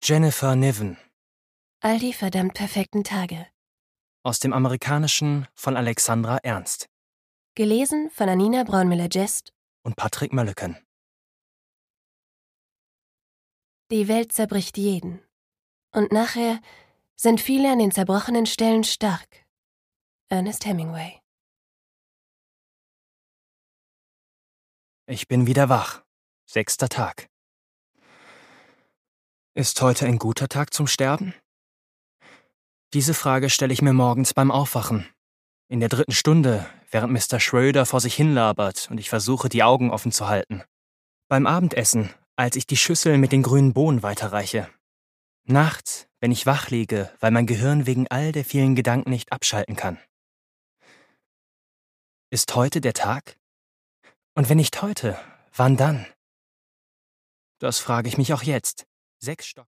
Jennifer Niven. All die verdammt perfekten Tage. Aus dem Amerikanischen von Alexandra Ernst. Gelesen von Anina Braunmüller-Jest Und Patrick Mölleken. Die Welt zerbricht jeden. Und nachher sind viele an den zerbrochenen Stellen stark. Ernest Hemingway. Ich bin wieder wach. 6. Tag. Ist heute ein guter Tag zum Sterben? Diese Frage stelle ich mir morgens beim Aufwachen. In der 3. Stunde, während Mr. Schröder vor sich hinlabert und ich versuche, die Augen offen zu halten. Beim Abendessen, als ich die Schüssel mit den grünen Bohnen weiterreiche. Nachts, wenn ich wach liege, weil mein Gehirn wegen all der vielen Gedanken nicht abschalten kann. Ist heute der Tag? Und wenn nicht heute, wann dann? Das frage ich mich auch jetzt. 6 Stock.